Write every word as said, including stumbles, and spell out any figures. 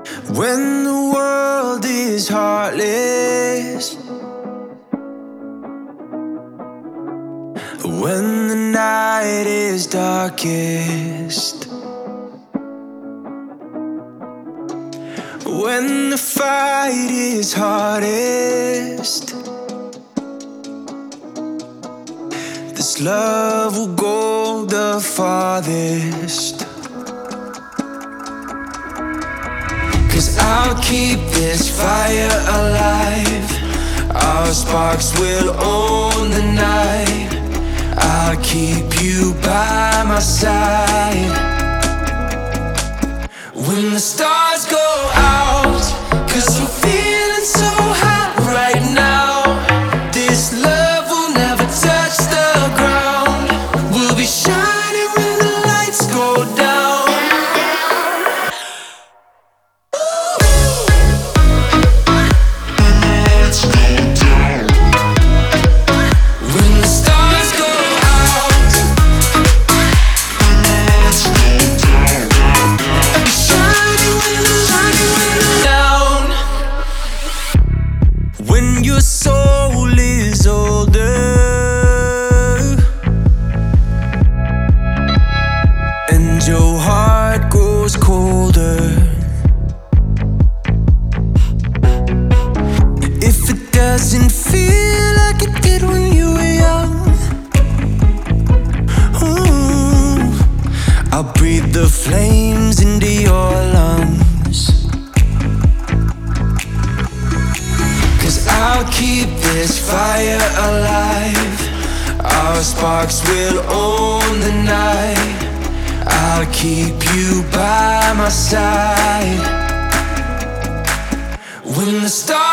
When the world is heartless, when the night is darkest, when the fight is hardest, this love will go the farthest. 'Cause I'll keep this fire alive. Our sparks will own the night. I'll keep you by my side. When the stars go out, 'cause I'm feeling so hot right now. This love will never touch the ground. We'll be shining when the lights go down. When your soul is older and your heart grows colder, if it doesn't feel like it did when you were young, ooh, I'll breathe the flames into your lungs. I'll keep this fire alive. Our sparks will own the night. I'll keep you by my side. When the stars